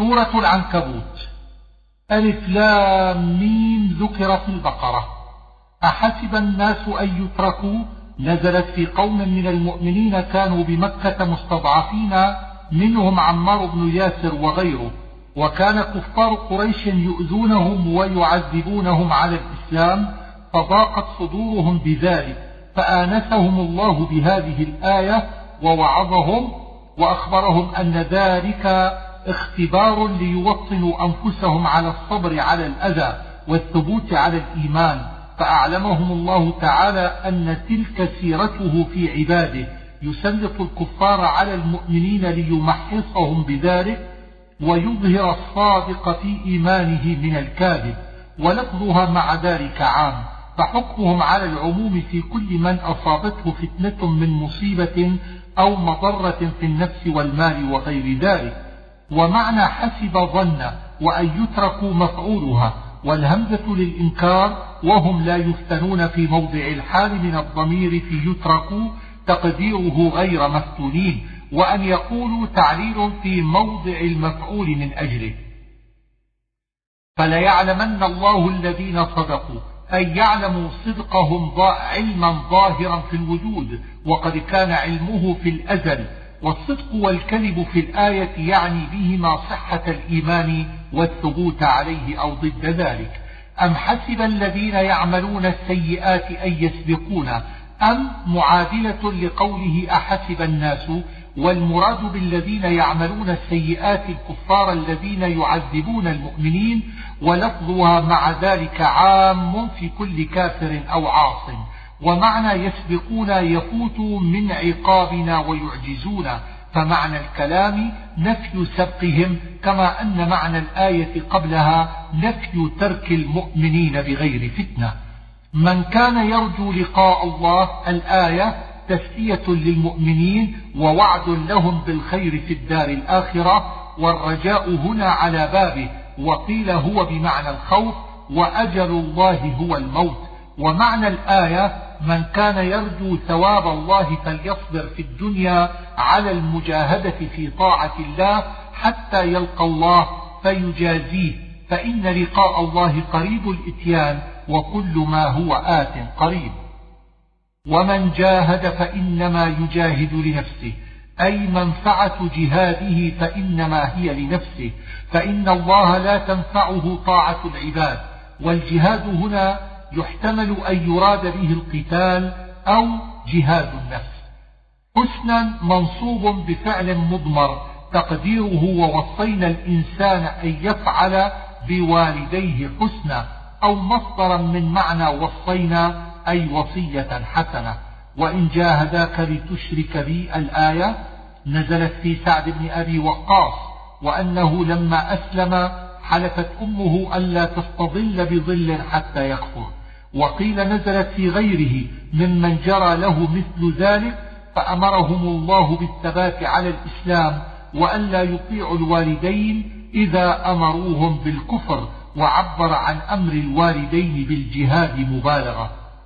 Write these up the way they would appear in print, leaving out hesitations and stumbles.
سورة العنكبوت. ألف لام ميم. ذكر في البقرة. أحسب الناس أن يتركوا نزلت في قوم من المؤمنين كانوا بمكة مستضعفين منهم عمار بن ياسر وغيره، وكان كفار قريش يؤذونهم ويعذبونهم على الإسلام، فضاقت صدورهم بذلك، فآنسهم الله بهذه الآية ووعظهم وأخبرهم أن ذلك اختبار ليوطنوا أنفسهم على الصبر على الأذى والثبوت على الإيمان، فأعلمهم الله تعالى أن تلك سيرته في عباده، يسلط الكفار على المؤمنين ليمحصهم بذلك ويظهر الصادق في إيمانه من الكاذب، ولفظها مع ذلك عام، فحكمهم على العموم في كل من أصابته فتنة من مصيبة أو مضرة في النفس والمال وغير ذلك. ومعنى حسب ظن وأن يتركوا مفعولها، والهمزة للإنكار، وهم لا يفتنون في موضع الحال من الضمير في يتركوا تقديره غير مفتونين، وأن يقولوا تعليل في موضع المفعول من أجله. فليعلمن الله الذين صدقوا، أي يعلموا صدقهم علما ظاهرا في الوجود، وقد كان علمه في الأزل. والصدق والكذب في الآية يعني بهما صحة الإيمان والثبوت عليه أو ضد ذلك. أم حسب الذين يعملون السيئات أن يسبقونا، أم معادلة لقوله أحسب الناس، والمراد بالذين يعملون السيئات الكفار الذين يعذبون المؤمنين، ولفظها مع ذلك عام في كل كافر أو عاص. ومعنى يسبقون يفوت من عقابنا ويعجزون، فمعنى الكلام نفي سبقهم، كما أن معنى الآية قبلها نفي ترك المؤمنين بغير فتنة. من كان يرجو لقاء الله، الآية تسلية للمؤمنين ووعد لهم بالخير في الدار الآخرة، والرجاء هنا على بابه، وقيل هو بمعنى الخوف، وأجل الله هو الموت. ومعنى الآية من كان يرجو ثواب الله فليصبر في الدنيا على المجاهدة في طاعة الله حتى يلقى الله فيجازيه، فإن لقاء الله قريب الإتيان، وكل ما هو آت قريب. ومن جاهد فإنما يجاهد لنفسه، أي منفعة جهاده فإنما هي لنفسه، فإن الله لا تنفعه طاعة العباد. والجهاد هنا يحتمل أن يراد به القتال أو جهاد النفس. حسنا منصوب بفعل مضمر تقديره ووصينا الإنسان أن يفعل بوالديه حسنا، أو مصدرا من معنى وصينا أي وصية حسنة. وإن جاهداك لتشرك بي، الآية نزلت في سعد بن أبي وقاص، وأنه لما أسلم حلفت أمه ألا تستظل بظل حتى يكفر. وقيل نزلت في غيره ممن جرى له مثل ذلك، فأمرهم الله بالثبات على الإسلام وألا يطيعوا الوالدين إذا أمروهم بالكفر، وعبر عن أمر الوالدين بالجهاد مبالغة.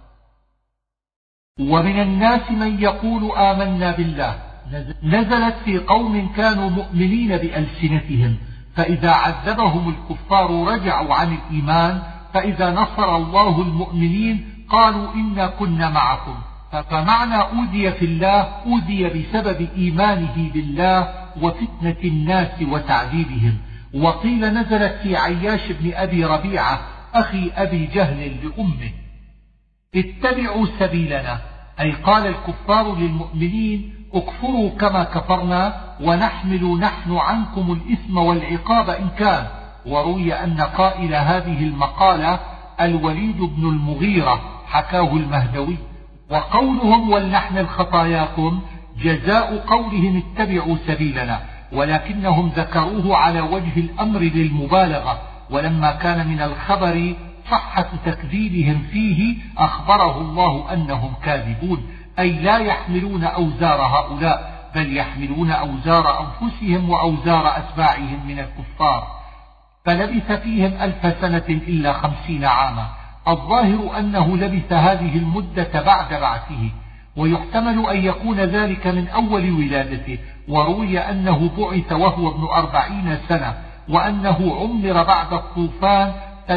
ومن الناس من يقول آمنا بالله، نزلت في قوم كانوا مؤمنين بألسنتهم، فإذا عذبهم الكفار رجعوا عن الإيمان، فإذا نصر الله المؤمنين قالوا إنا كنا معكم. فمعنى أوذي في الله أوذي بسبب إيمانه بالله وفتنة الناس وتعذيبهم. وقيل نزلت في عياش بن أبي ربيعة أخي أبي جهل لأمه. اتبعوا سبيلنا، أي قال الكفار للمؤمنين اكفروا كما كفرنا ونحمل نحن عنكم الإثم والعقاب إن كان. وروي أن قائل هذه المقالة الوليد بن المغيرة، حكاه المهدوي. وقولهم ولنحمل خطاياكم جزاء قولهم اتبعوا سبيلنا، ولكنهم ذكروه على وجه الأمر للمبالغة، ولما كان من الخبر صحة تكذيبهم فيه أخبره الله أنهم كاذبون، أي لا يحملون أوزار هؤلاء، بل يحملون أوزار أنفسهم وأوزار أتباعهم من الكفار. فلبث فيهم 1000 سنة إلا 50 عاما. الظاهر أنه لبث هذه المدة بعد بعثه، ويحتمل أن يكون ذلك من أول ولادته. وروي أنه بعث وهو ابن 40 سنة، وأنه عمر بعد الطوفان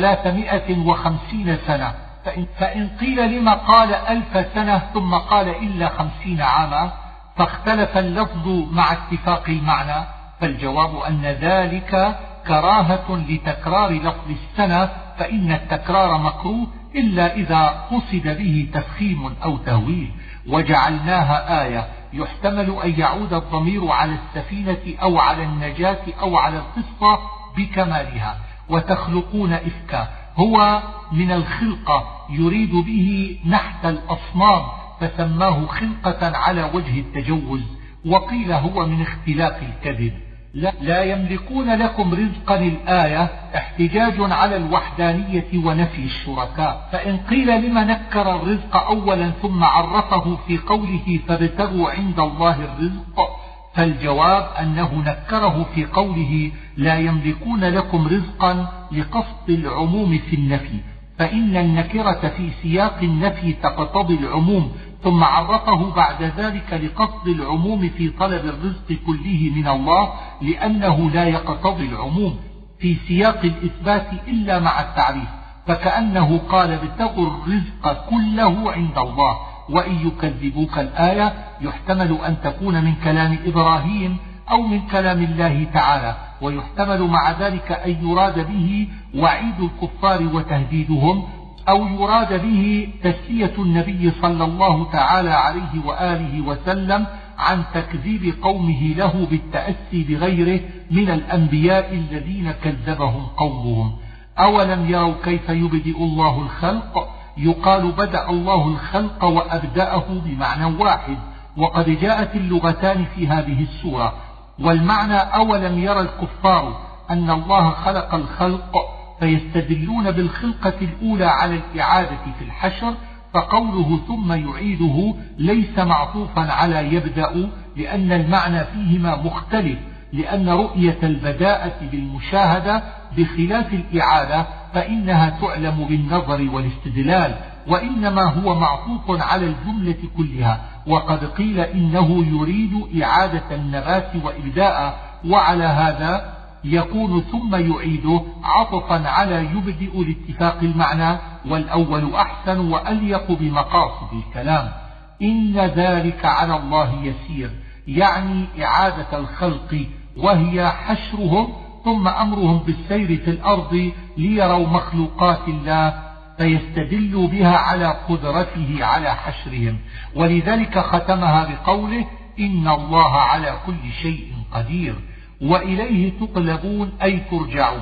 350 سنة. فإن قيل لما قال 1000 سنة ثم قال إلا 50 عاما فاختلف اللفظ مع اتفاق المعنى، فالجواب أن ذلك كراهة لتكرار لفظ السنة، فإن التكرار مكروه إلا إذا قصد به تفخيم أو تهويل. وجعلناها آية يحتمل أن يعود الضمير على السفينة أو على النجاة أو على القصة بكمالها. وتخلقون إفكا هو من الخلقة يريد به نحت الأصنام فسماه خلقة على وجه التجوز، وقيل هو من اختلاق الكذب. لا يملكون لكم رزقا الآية احتجاج على الوحدانية ونفي الشركاء. فإن قيل لما نكر الرزق أولا ثم عرفه في قوله فابتغوا عند الله الرزق، فالجواب أنه نكره في قوله لا يملكون لكم رزقا لقصد العموم في النفي، فإن النكرة في سياق النفي تقتضي العموم، ثم عرفه بعد ذلك لقصد العموم في طلب الرزق كله من الله، لأنه لا يقتضي العموم في سياق الإثبات إلا مع التعريف، فكأنه قال ابتغوا الرزق كله عند الله. وإن يكذبوك الآية يحتمل أن تكون من كلام إبراهيم أو من كلام الله تعالى، ويحتمل مع ذلك أن يراد به وعيد الكفار وتهديدهم، أو يراد به تسلية النبي صلى الله تعالى عليه وآله وسلم عن تكذيب قومه له بالتأسي بغيره من الأنبياء الذين كذبهم قومهم. أولم يروا كيف يبدئ الله الخلق؟ يقال بدأ الله الخلق وأبدأه بمعنى واحد، وقد جاءت اللغتان في هذه السورة. والمعنى أولم يرى الكفار أن الله خلق الخلق فيستدلون بالخلقة الأولى على الإعادة في الحشر، فقوله ثم يعيده ليس معطوفا على يبدأ، لأن المعنى فيهما مختلف، لأن رؤية البداءة بالمشاهدة بخلاف الإعادة فإنها تعلم بالنظر والاستدلال، وإنما هو معطوف على الجملة كلها. وقد قيل إنه يريد إعادة النبات وإبداء، وعلى هذا يكون ثم يعيده عطفا على يبدئ لاتفاق المعنى، والأول أحسن وأليق بمقاصد الكلام. إن ذلك على الله يسير، يعني إعادة الخلق وهي حشرهم ثم أمرهم بالسير في الأرض ليروا مخلوقات الله فيستدلوا بها على قدرته على حشرهم، ولذلك ختمها بقوله إن الله على كل شيء قدير وإليه تقلبون أي ترجعون.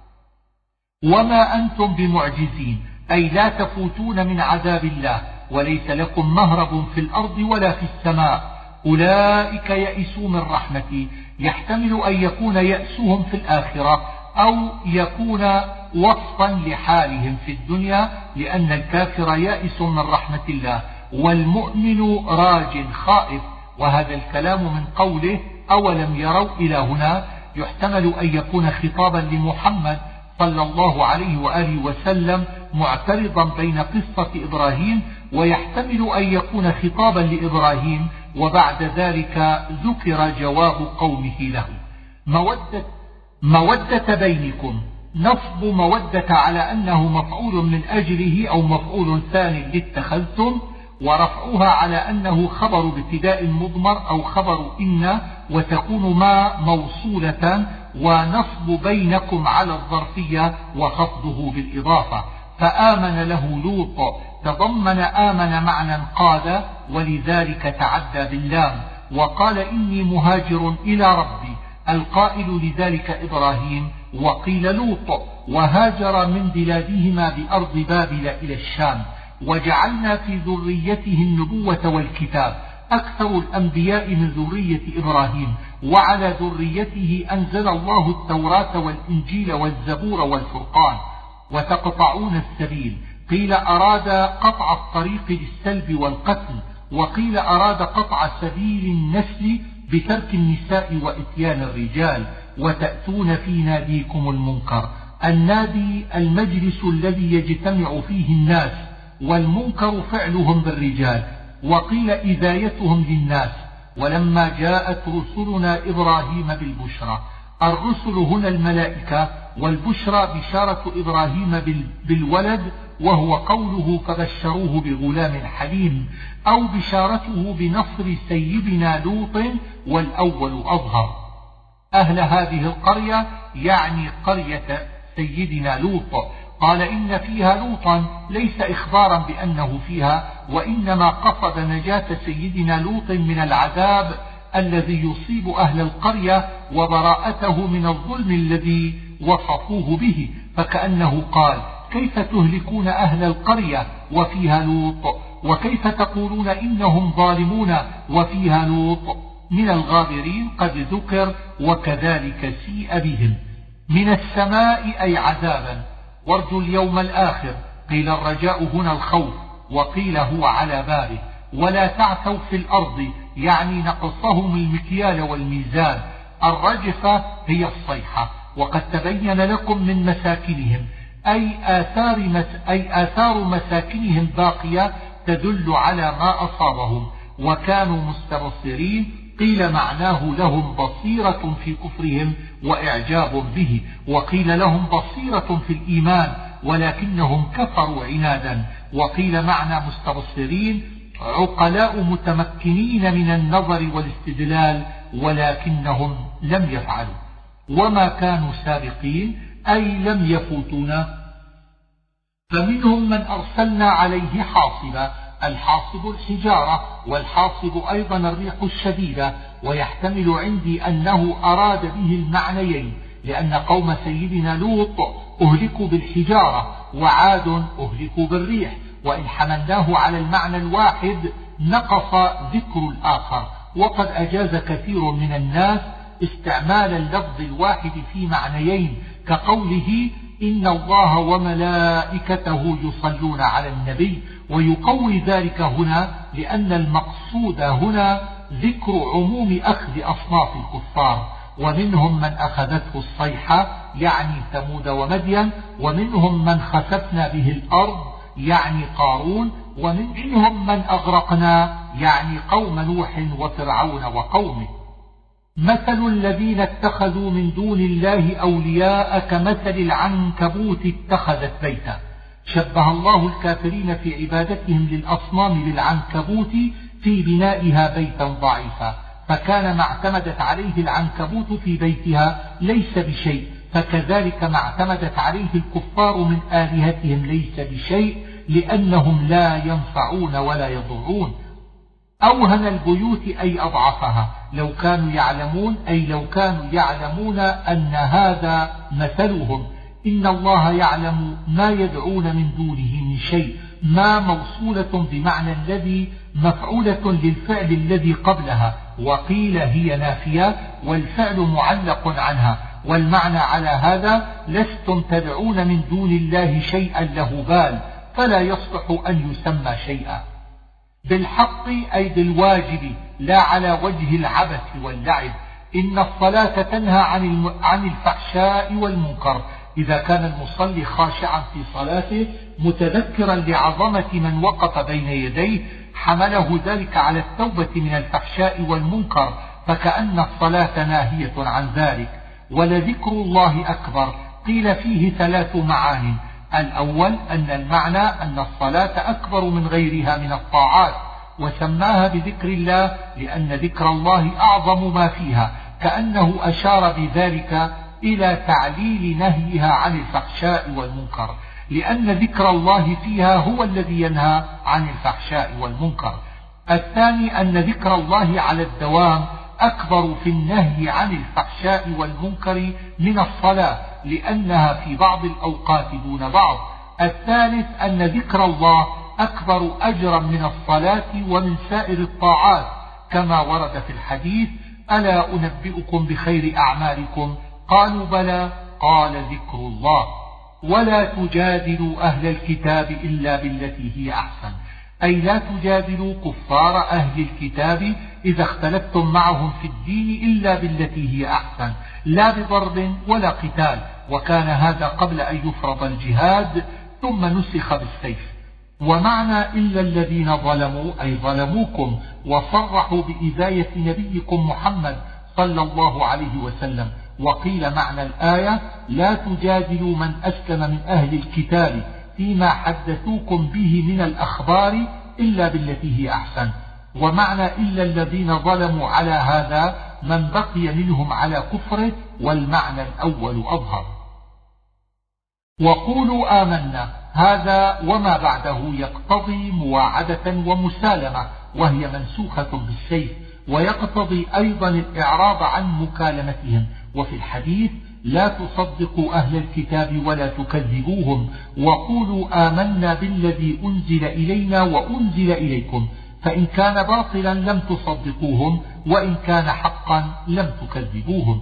وما أنتم بمعجزين أي لا تفوتون من عذاب الله، وليس لكم مهرب في الأرض ولا في السماء. أولئك يئسوا من رحمتي، يحتمل أن يكون يأسهم في الآخرة أو يكون وصفا لحالهم في الدنيا، لأن الكافر يائس من رحمة الله والمؤمن راج خائف. وهذا الكلام من قوله أولم يروا إلى هنا يحتمل أن يكون خطابا لمحمد صلى الله عليه وآله وسلم معترضا بين قصة إبراهيم، ويحتمل أن يكون خطابا لإبراهيم وبعد ذلك ذكر جواب قومه له. مودة بينكم، نصب مودة على أنه مفعول من أجله أو مفعول ثاني لاتخذتم، ورفعها على أنه خبر ابتداء مضمر أو خبر إن، وتكون ما موصولة، ونصب بينكم على الظرفية وخفضه بالإضافة. فآمن له لوط تضمن آمن معنى قاد، ولذلك تعدى باللام وقال إني مهاجر إلى ربي، القائل لذلك إبراهيم وقيل لوط، وهاجر من بلادهما بأرض بابل إلى الشام. وجعلنا في ذريته النبوة والكتاب، أكثر الأنبياء من ذرية إبراهيم، وعلى ذريته أنزل الله التوراة والإنجيل والزبور والفرقان. وتقطعون السبيل، قيل أراد قطع الطريق للسلب والقتل، وقيل أراد قطع سبيل النسل بترك النساء وإتيان الرجال. وتأتون في ناديكم المنكر، النادي المجلس الذي يجتمع فيه الناس، والمنكر فعلهم بالرجال، وقيل إذايتهم للناس. ولما جاءت رسلنا إبراهيم بالبشرى الرسل هنا الملائكة، والبشرى بشارة إبراهيم بالولد وهو قوله فبشروه بغلام حليم، أو بشارته بنصر سيدنا لوط، والأول أظهر. أهل هذه القرية يعني قرية سيدنا لوط. قال إن فيها لوطا ليس إخبارا بأنه فيها، وإنما قصد نجاة سيدنا لوط من العذاب الذي يصيب أهل القرية وبراءته من الظلم الذي وصفوه به، فكأنه قال كيف تهلكون أهل القرية وفيها لوط، وكيف تقولون إنهم ظالمون وفيها لوط. من الغابرين قد ذكر وكذلك سيء بهم. من السماء أي عذابا. وارجوا اليوم الآخر، قيل الرجاء هنا الخوف، وقيل هو على باره. ولا تعثوا في الأرض يعني نقصهم المكيال والميزان. الرجفة هي الصيحة. وقد تبين لكم من مساكنهم أي آثار مساكنهم باقية تدل على ما أصابهم، وكانوا مستبصرين. قيل معناه لهم بصيرة في كفرهم وإعجاب به، وقيل لهم بصيرة في الإيمان ولكنهم كفروا عنادا. وقيل معنى مستبصرين عقلاء متمكنين من النظر والاستدلال ولكنهم لم يفعلوا. وما كانوا سابقين أي لم يفوتونا. فمنهم من أرسلنا عليه حاصبا. الحاصب الحجارة، والحاصب أيضا الريح الشديدة. ويحتمل عندي أنه أراد به المعنيين، لأن قوم سيدنا لوط أهلكوا بالحجارة، وعاد أهلكوا بالريح. وإن حملناه على المعنى الواحد نقص ذكر الآخر. وقد أجاز كثير من الناس استعمال اللفظ الواحد في معنيين، كقوله إن الله وملائكته يصلون على النبي، ويقوي ذلك هنا لأن المقصود هنا ذكر عموم أخذ أصناف الكفار. ومنهم من أخذته الصيحة يعني ثمود ومدين، ومنهم من خسفنا به الأرض يعني قارون، ومنهم من أغرقنا يعني قوم نوح وفرعون وقومه. مثل الذين اتخذوا من دون الله أولياء كمثل العنكبوت اتخذت بيتا. شبه الله الكافرين في عبادتهم للأصنام بالعنكبوت في بنائها بيتا ضعيفا، فكان ما اعتمدت عليه العنكبوت في بيتها ليس بشيء، فكذلك ما اعتمدت عليه الكفار من آلهتهم ليس بشيء، لأنهم لا ينفعون ولا يضرون. أوهن البيوت أي أضعفها. لو كانوا يعلمون أي لو كانوا يعلمون أن هذا مثلهم. إن الله يعلم ما يدعون من دونه من شيء. ما موصولة بمعنى الذي مفعولة للفعل الذي قبلها، وقيل هي نافية والفعل معلق عنها. والمعنى على هذا لستم تدعون من دون الله شيئا له بال، فلا يصلح أن يسمى شيئا. بالحق أي بالواجب، لا على وجه العبث واللعب. إن الصلاة تنهى عن الفحشاء والمنكر. إذا كان المصلي خاشعا في صلاته متذكرا لعظمة من وقف بين يديه حمله ذلك على التوبة من الفحشاء والمنكر، فكأن الصلاة ناهية عن ذلك. ولذكر الله أكبر. قيل فيه 3 معان. الأول أن المعنى أن الصلاة أكبر من غيرها من الطاعات، وسماها بذكر الله لأن ذكر الله أعظم ما فيها، كأنه أشار بذلك إلى تعليل نهيها عن الفحشاء والمنكر، لأن ذكر الله فيها هو الذي ينهى عن الفحشاء والمنكر. الثاني أن ذكر الله على الدوام أكبر في النهي عن الفحشاء والمنكر من الصلاة، لأنها في بعض الأوقات دون بعض. الثالث أن ذكر الله أكبر أجرا من الصلاة ومن سائر الطاعات، كما ورد في الحديث: ألا أنبئكم بخير أعمالكم؟ قالوا بلى، قال ذكر الله. ولا تجادلوا أهل الكتاب إلا بالتي هي أحسن، أي لا تجادلوا كفار أهل الكتاب إذا اختلفتم معهم في الدين إلا بالتي هي أحسن، لا بضرب ولا قتال. وكان هذا قبل أن يفرض الجهاد، ثم نسخ بالسيف. ومعنى إلا الذين ظلموا أي ظلموكم، وصرحوا بإذاية نبيكم محمد صلى الله عليه وسلم. وقيل معنى الآية لا تجادلوا من أسلم من أهل الكتاب فيما حدثوكم به من الأخبار إلا بالتي هي أحسن. ومعنى إلا الذين ظلموا على هذا من بقي منهم على كفره، والمعنى الأول أظهر. وقولوا آمنا هذا وما بعده يقتضي مواعدة ومسالمة، وهي منسوخة بالسيف، ويقتضي أيضا الإعراض عن مكالمتهم. وفي الحديث لا تصدقوا أهل الكتاب ولا تكذبوهم، وقولوا آمنا بالذي أنزل إلينا وأنزل إليكم، فإن كان باطلا لم تصدقوهم، وإن كان حقا لم تكذبوهم.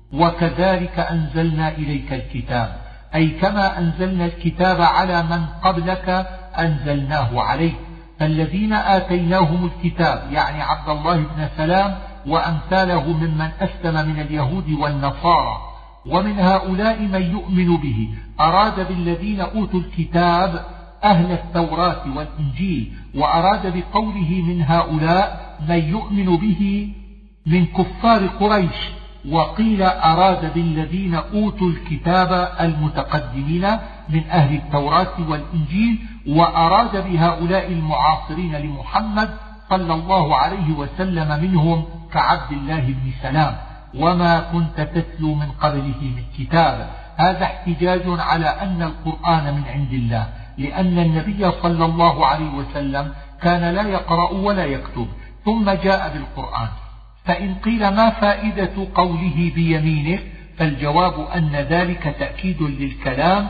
وكذلك أنزلنا إليك الكتاب، أي كما أنزلنا الكتاب على من قبلك أنزلناه عليه. فالذين آتيناهم الكتاب يعني عبد الله بن سلام وأمثاله ممن أسلم من اليهود والنصارى، ومن هؤلاء من يؤمن به، أراد بالذين أوتوا الكتاب أهل التوراة والإنجيل، وأراد بقوله من هؤلاء من يؤمن به من كفار قريش. وقيل أراد بالذين أوتوا الكتاب المتقدمين من أهل التوراة والإنجيل، وأراد بهؤلاء المعاصرين لمحمد صلى الله عليه وسلم منهم كعبد الله بن سلام. وما كنت تتلو من قبله من كتاب، هذا احتجاج على أن القرآن من عند الله، لأن النبي صلى الله عليه وسلم كان لا يقرأ ولا يكتب ثم جاء بالقرآن. فإن قيل ما فائدة قوله بيمينه، فالجواب أن ذلك تأكيد للكلام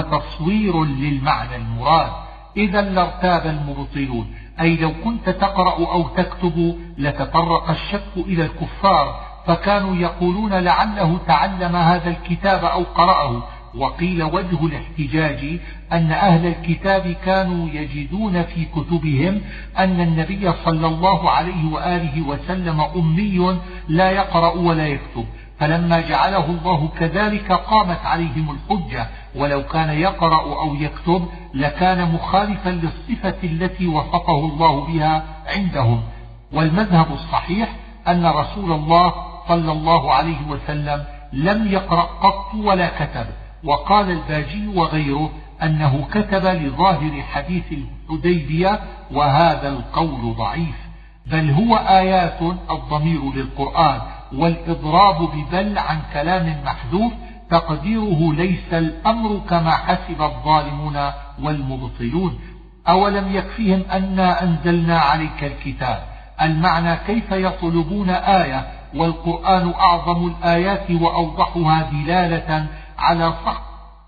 وتصوير للمعنى المراد. إذا لارتاب المبطلون، أي لو كنت تقرأ أو تكتب لتطرق الشك إلى الكفار، فكانوا يقولون لعله تعلم هذا الكتاب أو قرأه. وقيل وجه الاحتجاج أن أهل الكتاب كانوا يجدون في كتبهم أن النبي صلى الله عليه وآله وسلم أمي لا يقرأ ولا يكتب، فلما جعله الله كذلك قامت عليهم الحجة، ولو كان يقرأ أو يكتب لكان مخالفا للصفة التي وصفه الله بها عندهم. والمذهب الصحيح أن رسول الله صلى الله عليه وسلم لم يقرأ قط ولا كتب. وقال الباجي وغيره أنه كتب لظاهر حديث الحديبية، وهذا القول ضعيف، بل هو آيات الضمير للقرآن، والإضراب ببل عن كلام محذوف تقديره ليس الأمر كما حسب الظالمون والمبطلون. أولم يكفيهم أنا أنزلنا عليك الكتاب، المعنى كيف يطلبون آية والقرآن أعظم الآيات وأوضحها دلالة على صح.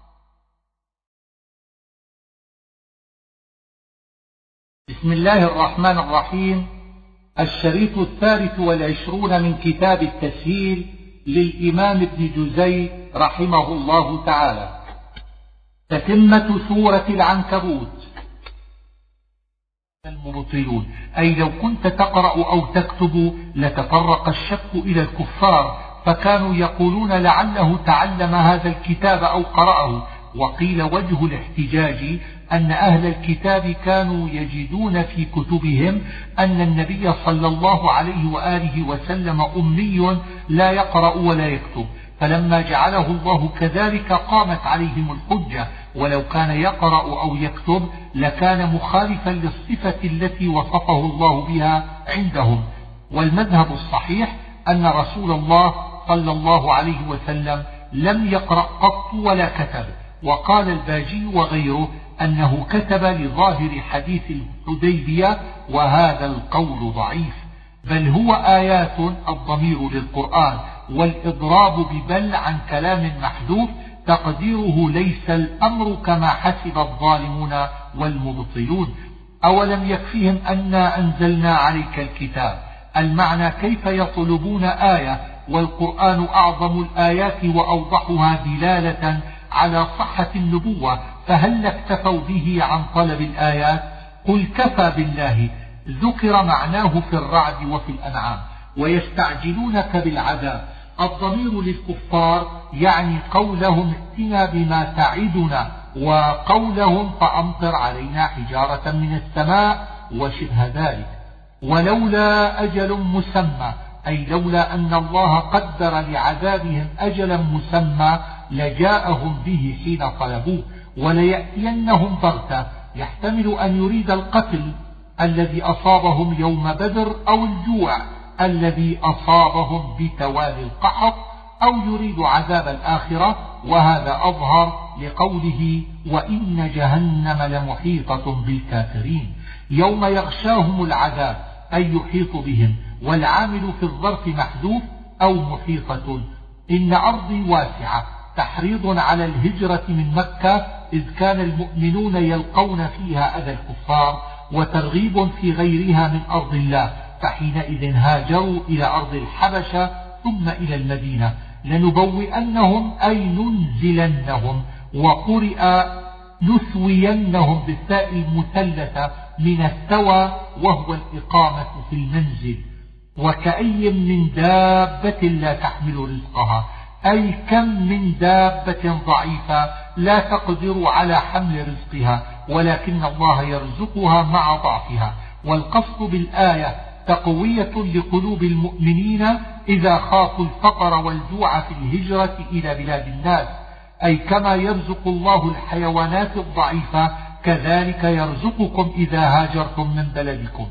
بسم الله الرحمن الرحيم. الشريط 23 من كتاب التسهيل للإمام ابن جزي رحمه الله تعالى. تتمة سورة العنكبوت. المبطلون، أي لو كنت تقرأ أو تكتب لتطرق الشك إلى الكفار، فكانوا يقولون لعله تعلم هذا الكتاب أو قرأه. وقيل وجه الاحتجاج أن أهل الكتاب كانوا يجدون في كتبهم أن النبي صلى الله عليه وآله وسلم أمي لا يقرأ ولا يكتب، فلما جعله الله كذلك قامت عليهم الحجة، ولو كان يقرأ أو يكتب لكان مخالفا للصفة التي وصفه الله بها عندهم. والمذهب الصحيح أن رسول الله صلى الله عليه وسلم لم يقرأ قط ولا كتب. وقال الباجي وغيره أنه كتب لظاهر حديث الحديبية، وهذا القول ضعيف، بل هو آيات الضمير للقرآن، والإضراب ببل عن كلام محذوف تقديره ليس الأمر كما حسب الظالمون والمبطلون. أولم يكفيهم أنا أنزلنا عليك الكتاب، المعنى كيف يطلبون آية والقرآن أعظم الآيات وأوضحها دلالة على صحة النبوة، فهل اكتفوا به عن طلب الآيات؟ قل كفى بالله. ذكر معناه في الرعد وفي الأنعام. ويستعجلونك بالعذاب، الضمير للكفار يعني قولهم ائتنا بما تعدنا، وقولهم فأمطر علينا حجارة من السماء وشبه ذلك. ولولا أجل مسمى، أي لولا أن الله قدر لعذابهم أجلا مسمى لجاءهم به حين طلبوه، وليأتينهم بغتة يحتمل أن يريد القتل الذي أصابهم يوم بدر أو الجوع الذي أصابهم بتوالي القحط، أو يريد عذاب الآخرة، وهذا أظهر لقوله وإن جهنم لمحيطة بالكافرين. يوم يغشاهم العذاب أي يحيط بهم، والعامل في الظرف محذوف أو محيطة. إن أرضي واسعة تحريض على الهجرة من مكة إذ كان المؤمنون يلقون فيها أذى الكفار، وترغيب في غيرها من أرض الله، فحينئذ هاجروا إلى أرض الحبشة ثم إلى المدينة. لنبوئنهم أي ننزلنهم، وقرئ نثوينهم بالتاء المثلثة من الثوى وهو الإقامة في المنزل. وكأي من دابة لا تحمل رزقها، أي كم من دابة ضعيفة لا تقدر على حمل رزقها، ولكن الله يرزقها مع ضعفها. والقصد بالآية تقوية لقلوب المؤمنين إذا خافوا الفقر والجوع في الهجرة إلى بلاد الناس، أي كما يرزق الله الحيوانات الضعيفة كذلك يرزقكم إذا هاجرتم من بلدكم.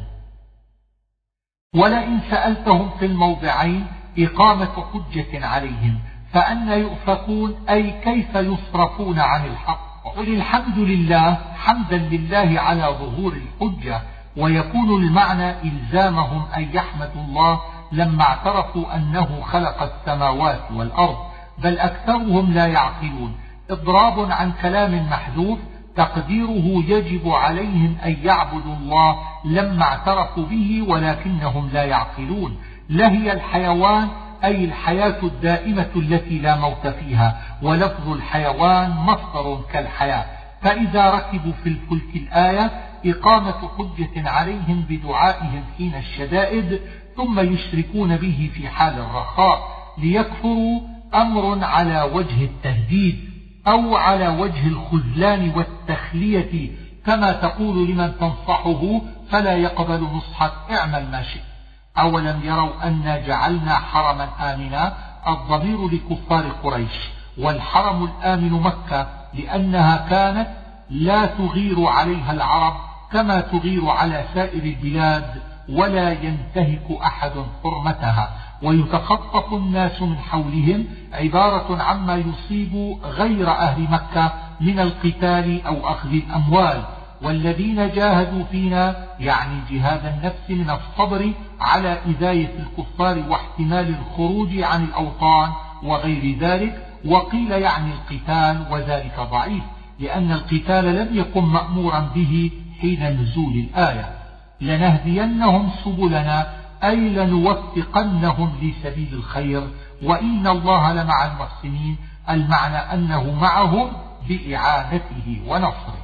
ولئن سألتهم في الموضعين إقامة حجة عليهم فأنى يؤفكون، أي كيف يصرفون عن الحق. قل الحمد لله حمدا لله على ظهور الحجة، ويكون المعنى إلزامهم أن يحمدوا الله لما اعترفوا أنه خلق السماوات والأرض، بل أكثرهم لا يعقلون. إضراب عن كلام محذوف تقديره يجب عليهم أن يعبدوا الله لما اعترفوا به ولكنهم لا يعقلون. لهي الحيوان أي الحياة الدائمة التي لا موت فيها، ولفظ الحيوان مصدر كالحياة. فإذا ركبوا في الفلك الآية إقامة حجة عليهم بدعائهم حين الشدائد، ثم يشركون به في حال الرخاء ليكفروا، أمر على وجه التهديد أو على وجه الخذلان والتخلية، كما تقول لمن تنصحه فلا يقبل نصحك اعمل ما شئت. أولم يروا أنا جعلنا حرما آمنا، الضمير لكفار قريش، والحرم الآمن مكة لأنها كانت لا تغير عليها العرب كما تغير على سائر البلاد، ولا ينتهك أحد حرمتها، ويتخطف الناس من حولهم، عبارة عما يصيب غير أهل مكة من القتال أو أخذ الأموال. والذين جاهدوا فينا يعني جهاد النفس من الصبر على إذاية الكفار واحتمال الخروج عن الأوطان وغير ذلك. وقيل يعني القتال، وذلك ضعيف لأن القتال لم يكن مأمورا به حين نزول الآية. لنهدينهم سبلنا أي لنوفقنهم لسبيل الخير، وإن الله لمع المحسنين، المعنى أنه معهم بإعانته ونصره.